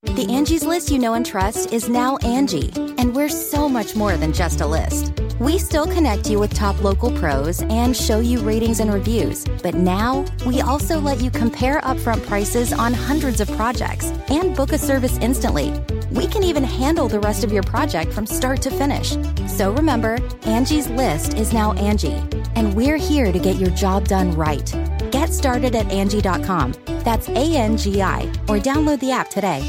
The Angie's List you know and trust is now Angie, and we're so much more than just a list. We still connect you with top local pros and show you ratings and reviews, but now we also let you compare upfront prices on hundreds of projects and book a service instantly. We can even handle the rest of your project from start to finish. So remember, Angie's List is now Angie, and we're here to get your job done right. Get started at Angie.com. That's ANGI, or download the app today.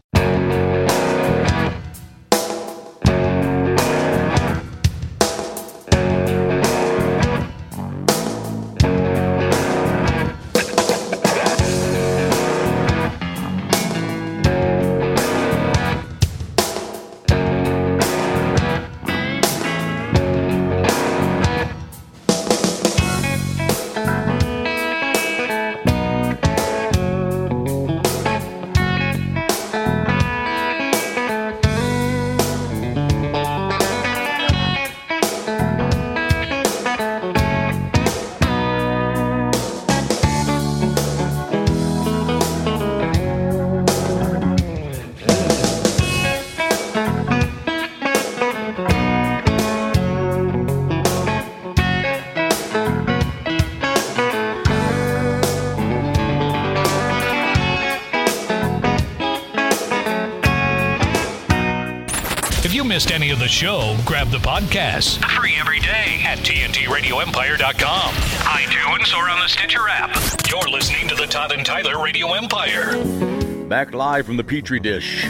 Missed any of the show, grab the podcast. Free every day at TNTRadioEmpire.com, iTunes, or on the Stitcher app. You're listening to the Todd and Tyler Radio Empire. Back live from the Petri dish.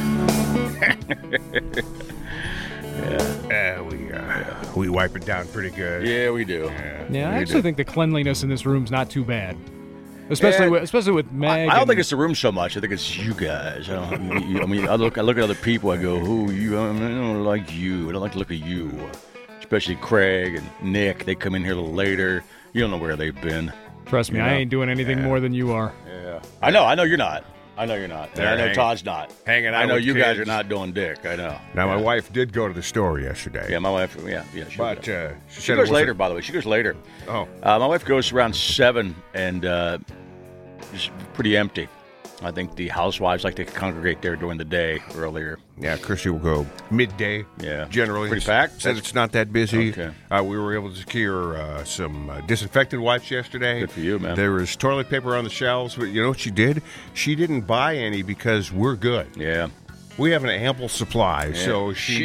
We wipe it down pretty good. Yeah, we do. Yeah, I actually think the cleanliness in this room's not too bad. Especially with Meg. I don't think it's the room so much. I think it's you guys. I look at other people. I go, "Who you? I don't like you. I don't like to look at you." Especially Craig and Nick. They come in here a little later. You don't know where they've been. Trust me, I ain't doing anything more than you are. Yeah, I know you're not. And I know Todd's not. Hanging out. I know with you kids. guys are not doing dick. I know. Now, my wife did go to the store yesterday. Yeah, my wife. Yeah. She said goes later. By the way, she goes later. Oh. My wife goes around 7, and it's pretty empty. I think the housewives like to congregate there during the day earlier. Yeah, Chrissy will go midday. Yeah, generally pretty packed. Said it's not that busy. Okay. We were able to secure some disinfectant wipes yesterday. Good for you, man. There was toilet paper on the shelves, but you know what she did? She didn't buy any because we're good. Yeah. We have an ample supply, so she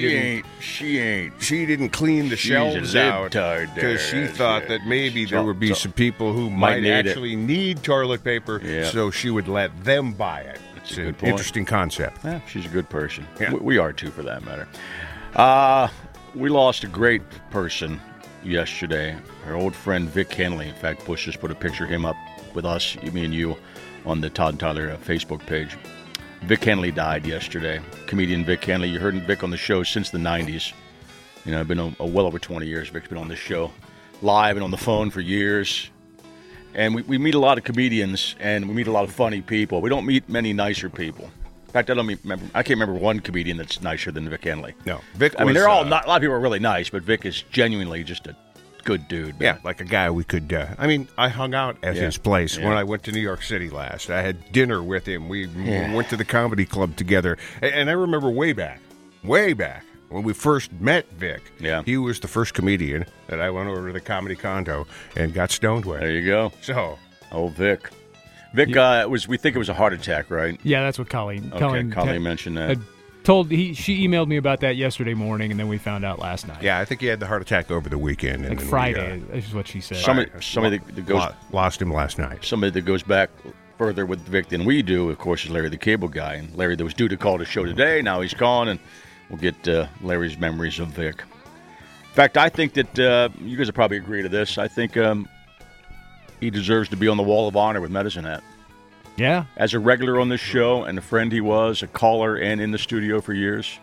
didn't clean the shelves out because she thought that maybe there would be some people who might actually need toilet paper, so she would let them buy it. It's an interesting concept. Yeah, she's a good person. Yeah. We are too, for that matter. We lost a great person yesterday. Our old friend Vic Henley. In fact, Bush just put a picture of him up with us, me and you, on the Todd and Tyler Facebook page. Vic Henley died yesterday. Comedian Vic Henley. You heard Vic on the show since the 90s. You know, I've been well over 20 years. Vic's been on this show live and on the phone for years. And we meet a lot of comedians, and we meet a lot of funny people. We don't meet many nicer people. In fact, I can't remember one comedian that's nicer than Vic Henley. No, Vic. I mean, they're all not. A lot of people are really nice, but Vic is genuinely just a good dude. Man. Yeah, like a guy we could. I hung out at his place when I went to New York City last. I had dinner with him. We went to the comedy club together, and I remember way back when we first met Vic. Yeah, he was the first comedian that I went over to the comedy condo and got stoned with. There you go. So, Vic. Vic we think it was a heart attack, right? Yeah, that's what Colleen. Colleen mentioned that. She emailed me about that yesterday morning, and then we found out last night. Yeah, I think he had the heart attack over the weekend. Like Friday is what she said. Somebody that goes lost him last night. Somebody that goes back further with Vic than we do, of course, is Larry the Cable Guy. And Larry that was due to call the show today, now he's gone, and we'll get Larry's memories of Vic. In fact, I think that you guys will probably agree to this. I think he deserves to be on the Wall of Honor with Medicine Hat. Yeah. As a regular on this show and a friend he was, a caller and in the studio for years,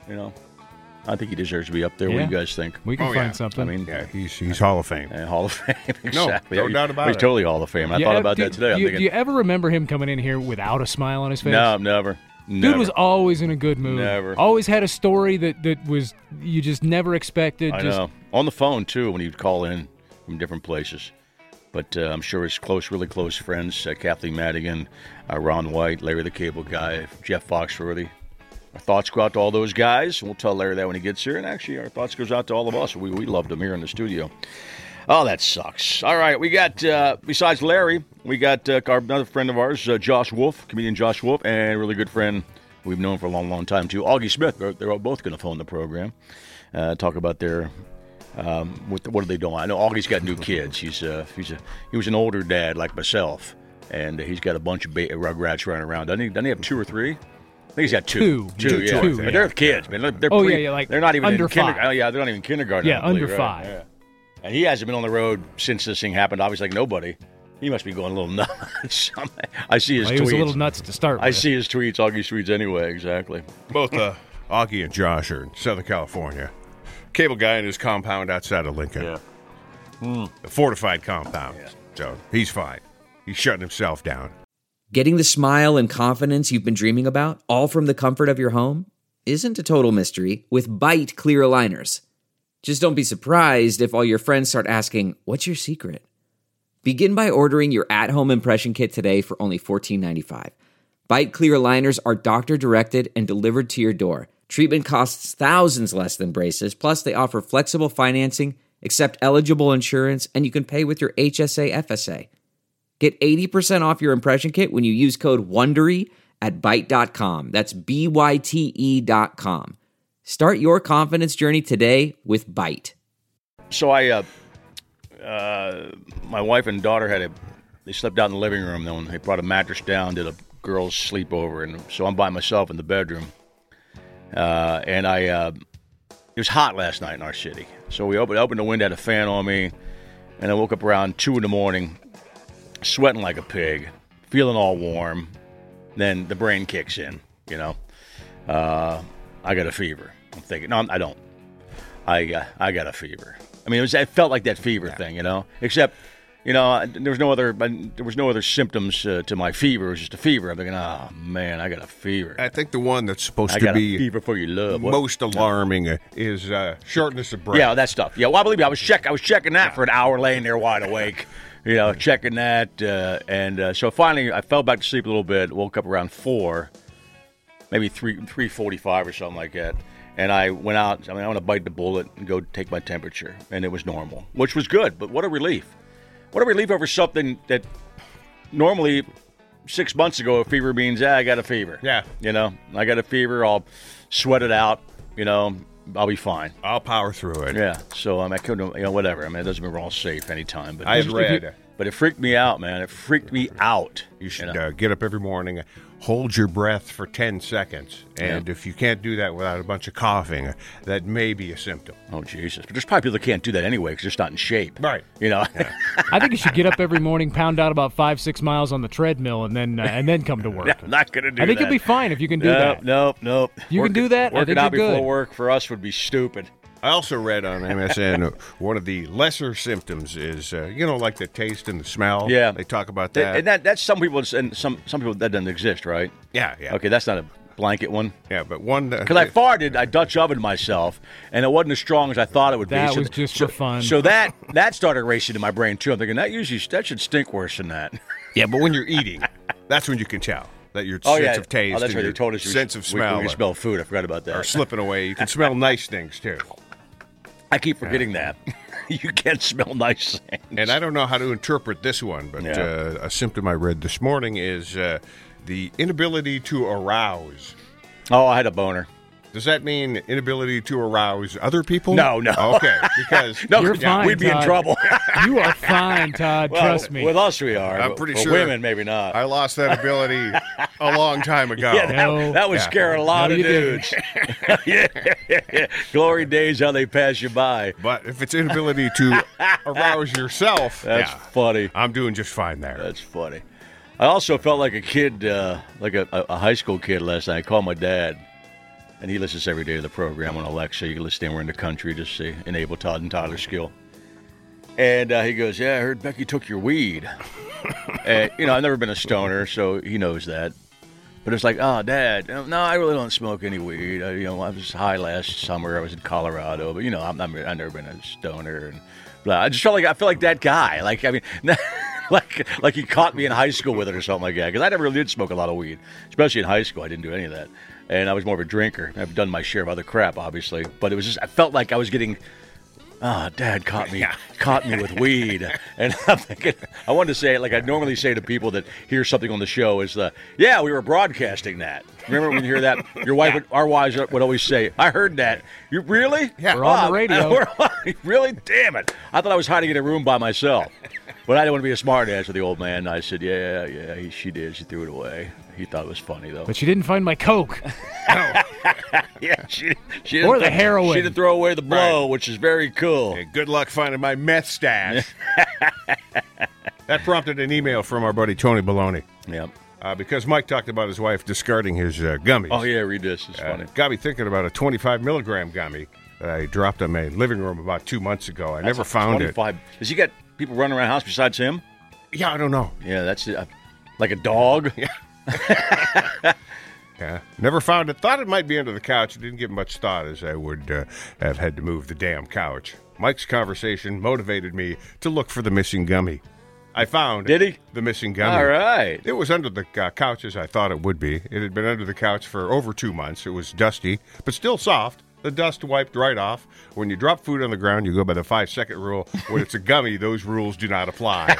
I think he deserves to be up there. What do you guys think? We can find something. I mean, he's Hall of Fame. Hall of Fame, exactly. No doubt about it. He's totally Hall of Fame. I thought about that today. Do you ever remember him coming in here without a smile on his face? No, never. Dude was always in a good mood. Never. Always had a story that was you just never expected. I know. On the phone, too, when he'd call in from different places. But I'm sure his really close friends, Kathleen Madigan, Ron White, Larry the Cable Guy, Jeff Foxworthy. Our thoughts go out to all those guys. We'll tell Larry that when he gets here. And actually, our thoughts goes out to all of us. We loved him here in the studio. Oh, that sucks. All right, we got, besides Larry, we got another friend of ours, Josh Wolf, comedian Josh Wolf, and a really good friend we've known for a long, long time, too, Augie Smith. They're both going to phone the program, talk about their, what are they doing? I know Augie's got new kids. He was an older dad like myself, and he's got a bunch of Rugrats running around. Doesn't he have 2 or 3? I think he's got two. Yeah. But they're kids, man. They're they're not even under in kindergarten. Yeah, they're not even in kindergarten. Yeah, under 5. Yeah. And he hasn't been on the road since this thing happened. Obviously, like nobody. He must be going a little nuts. I see his tweets. He was a little nuts to start with. I see his tweets, Augie's tweets anyway, exactly. Both Augie and Josh are in Southern California. Cable Guy in his compound outside of Lincoln. Yeah. A fortified compound. Yeah. So he's fine. He's shutting himself down. Getting the smile and confidence you've been dreaming about, all from the comfort of your home, isn't a total mystery with Byte clear aligners. Just don't be surprised if all your friends start asking, what's your secret? Begin by ordering your at-home impression kit today for only $14.95. Byte clear aligners are doctor-directed and delivered to your door. Treatment costs thousands less than braces, plus they offer flexible financing, accept eligible insurance, and you can pay with your HSA FSA. Get 80% off your impression kit when you use code WONDERY at Byte.com. That's BYTE.com. Start your confidence journey today with Byte. So my wife and daughter they slept out in the living room. Then they brought a mattress down, did a girls' sleepover, and so I'm by myself in the bedroom. It was hot last night in our city. So we opened the window, had a fan on me, and I woke up around 2 in the morning, sweating like a pig, feeling all warm. Then the brain kicks in, I got a fever. I'm thinking, no, I don't. I got a fever. I mean, it felt like that fever thing, Except, there was no other symptoms to my fever. It was just a fever. I'm thinking, oh man, I got a fever. I think the one that's supposed to be a fever for your love. Most alarming is shortness of breath. Yeah, that stuff. Yeah, well, I believe me, I was checking that for an hour, laying there wide awake. Checking that, and so finally I fell back to sleep a little bit. Woke up around 4, maybe 3:45 or something like that. And I went out. I want to bite the bullet and go take my temperature, and it was normal, which was good. But what a relief! What a relief over something that normally 6 months ago a fever means I got a fever. Yeah, I got a fever. I'll sweat it out. I'll be fine. I'll power through it. Yeah. So I couldn't. Whatever. I mean, it doesn't mean we're all safe anytime. But I've read. But it freaked me out, man. It freaked me out. You should get up every morning, hold your breath for 10 seconds. And if you can't do that without a bunch of coughing, that may be a symptom. Oh, Jesus. But there's probably people that can't do that anyway because they're just not in shape. Right. I think you should get up every morning, pound out about 5-6 miles on the treadmill, and then come to work. I'm not going to do that. I think you'll be fine if you can do that. Nope. You can do that? Working out before work for us would be stupid. I also read on MSN one of the lesser symptoms is, like the taste and the smell. Yeah. They talk about that. And that's some people, and some people that doesn't exist, right? Yeah. Okay, that's not a blanket one. Yeah, but one... Because I farted, I Dutch ovened myself, and it wasn't as strong as I thought it would be. That was just for fun. So that started racing in my brain, too. I'm thinking, that should stink worse than that. Yeah, but when you're eating, that's when you can tell. That your sense of taste that's and right. They told us sense of smell. We smell food. I forgot about that. Are slipping away. You can smell nice things, too. I keep forgetting that. You can't smell nice things. And I don't know how to interpret this one, but a symptom I read this morning is the inability to arouse. Oh, I had a boner. Does that mean inability to arouse other people? No. Okay, because you're fine, we'd be Todd. in trouble. You are fine, Todd. Trust me. With us, we are. I'm pretty sure. Women, maybe not. I lost that ability a long time ago. Yeah, that would scare a lot of dudes. Yeah. Glory days, how they pass you by. But if it's inability to arouse yourself, that's funny. I'm doing just fine there. That's funny. I also felt like a kid, like a high school kid last night. I called my dad. And he listens every day to the program on Alexa. You can listen anywhere in the country. Just say, enable Todd and Tyler skill. And he goes, I heard Becky took your weed. And, I've never been a stoner, so he knows that. But it's like, oh, Dad, no, I really don't smoke any weed. I was high last summer. I was in Colorado. But, I've never been a stoner. I just felt like that guy. Like, I mean, like he caught me in high school with it or something like that. Because I never really did smoke a lot of weed, especially in high school. I didn't do any of that, and I was more of a drinker. I've done my share of other crap, obviously, but it was just I felt like I was getting. Dad caught me with weed. And I'm thinking, I wanted to say it like I normally say to people that hear something on the show is, we were broadcasting that. Remember when you hear that? Your wife, our wives would always say, I heard that. You really? Yeah, we're on the radio. Really? Damn it. I thought I was hiding in a room by myself. But I didn't want to be a smart ass with the old man. I said, yeah, she did. She threw it away. He thought it was funny, though. But she didn't find my Coke. No. Yeah, she didn't. Or the heroin. She didn't throw away the blow, which is very cool. Hey, good luck finding my meth stash. That prompted an email from our buddy Tony Baloney. Yep. Because Mike talked about his wife discarding his gummies. Oh, yeah, read this. It's funny. Got me thinking about a 25-milligram gummy that I dropped in my living room about 2 months ago. I never found 25. Does he got people running around the house besides him? Yeah, I don't know. Yeah, that's like a dog. Yeah. Yeah, never found it. Thought it might be under the couch. Didn't give much thought as I would have had to move the damn couch. Mike's conversation motivated me to look for the missing gummy. I found the missing gummy. All right. It was under the couch as I thought it would be. It had been under the couch for over 2 months. It was dusty, but still soft. The dust wiped right off. When you drop food on the ground, you go by the 5-second rule. When it's a gummy, those rules do not apply.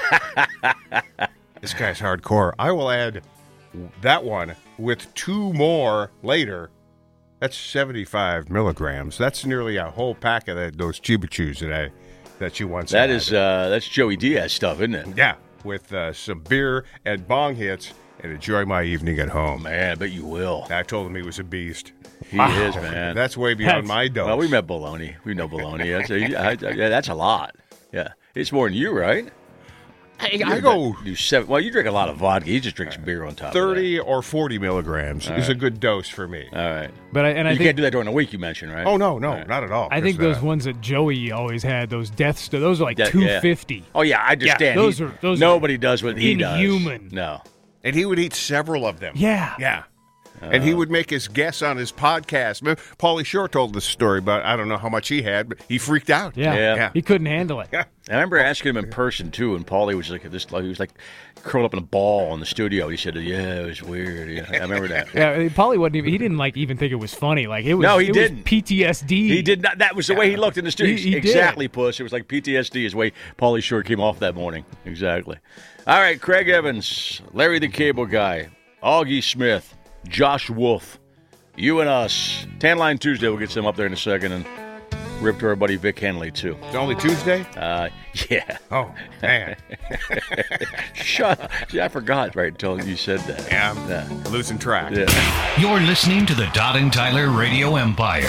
This guy's hardcore. I will add that one with 2 more later. That's 75 milligrams. That's nearly a whole pack of those Chiba Chews that you once had. That's Joey Diaz stuff, isn't it? Yeah, with some beer and bong hits and enjoy my evening at home. Man, I bet you will. I told him he was a beast. He is, man. That's way beyond my dose. Well, we met Baloney. We know Baloney. That's a lot. Yeah, it's more than you, right? I go do 7. Well, you drink a lot of vodka. He just drinks beer on top. 30 or 40 milligrams is a good dose for me. All right, but I think, can't do that during the week. You mentioned, right? Oh no, not at all. I think those ones that Joey always had, those deaths, those are like 250. Yeah. Oh yeah, I understand. Yeah, those nobody does what he does. Inhuman. No, and he would eat several of them. Yeah. And he would make his guess on his podcast. Pauly Shore told this story, but I don't know how much he had, but he freaked out. Yeah. He couldn't handle it. Yeah. I remember asking him in person, too, and Pauly was like he was like curled up in a ball in the studio. He said, yeah, it was weird. Yeah, I remember that. Yeah, Pauly he didn't even think it was funny. Like it was. No, he didn't. Was PTSD. He did not. That was the way he looked in the studio. He exactly, did. Puss. It was like PTSD is the way Pauly Shore came off that morning. Exactly. All right, Craig Evans, Larry the Cable Guy, Augie Smith, Josh Wolf. You and us. Tan Line Tuesday, we'll get some up there in a second, and rip to our buddy Vic Henley, too. It's only Tuesday? Yeah. Oh, man. Shut up. See, I forgot right until you said that. Yeah, I'm losing track. Yeah. You're listening to the Todd and Tyler Radio Empire.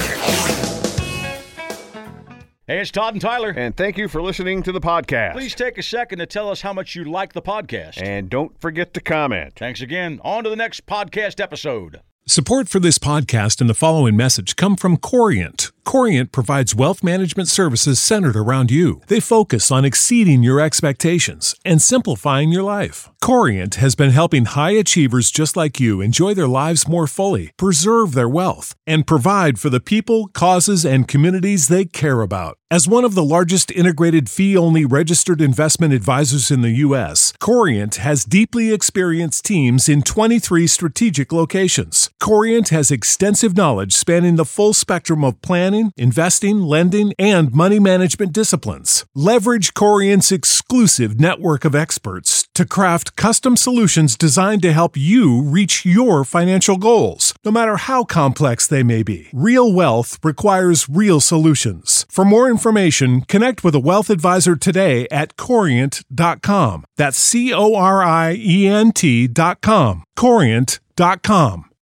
Hey, it's Todd and Tyler. And thank you for listening to the podcast. Please take a second to tell us how much you like the podcast. And don't forget to comment. Thanks again. On to the next podcast episode. Support for this podcast and the following message come from Corient. Corient provides wealth management services centered around you. They focus on exceeding your expectations and simplifying your life. Corient has been helping high achievers just like you enjoy their lives more fully, preserve their wealth, and provide for the people, causes, and communities they care about. As one of the largest integrated fee-only registered investment advisors in the U.S., Corient has deeply experienced teams in 23 strategic locations. Corient has extensive knowledge spanning the full spectrum of planning, investing, lending, and money management disciplines. Leverage Corient's exclusive network of experts to craft custom solutions designed to help you reach your financial goals, no matter how complex they may be. Real wealth requires real solutions. For more information, connect with a wealth advisor today at Corient.com. That's Corient.com. Corient.com.